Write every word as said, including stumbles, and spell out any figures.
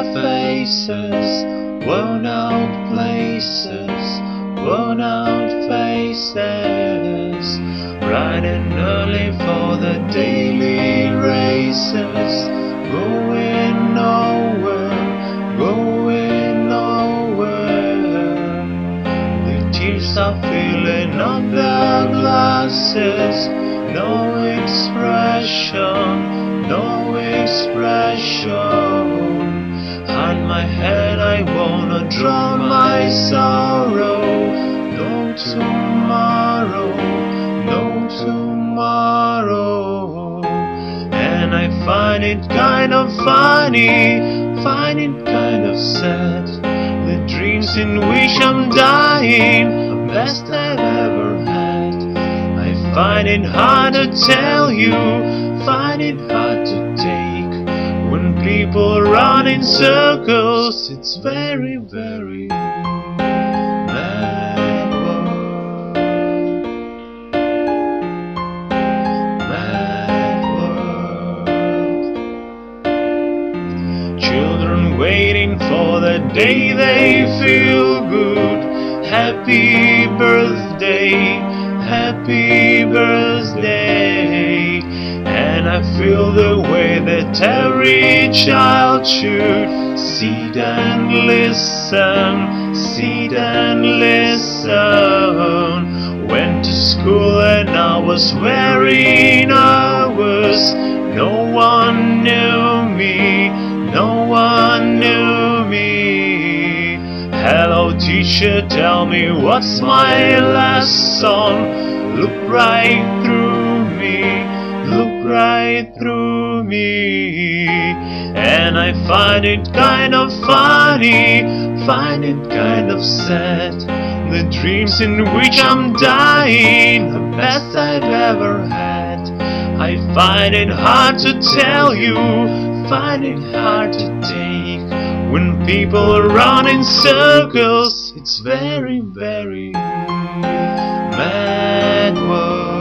of faces, worn out places, worn out faces, bright and early for the daily races, going nowhere, going nowhere. The tears are filling up their glasses, no expression, no expression. Hide my head, I wanna drown my sorrow. No tomorrow, no tomorrow. And I find it kind of funny, find it kind of sad. The dreams in which I'm dying, the best I've ever had. I find it hard to tell you, find it hard to take. When people run in circles, it's very, very mad world. Mad world. Children waiting for the day they feel good. Happy birthday, happy birthday. And I feel the way that every child should sit and listen, sit and listen. Went to school and I was very nervous. No one knew me, no one knew me. Hello teacher, tell me what's my lesson. Look right through me, look right through me. And I find it kind of funny, find it kind of sad. The dreams in which I'm dying, the best I've ever had. I find it hard to tell you, find it hard to take. When people run in circles, it's very, very mad world.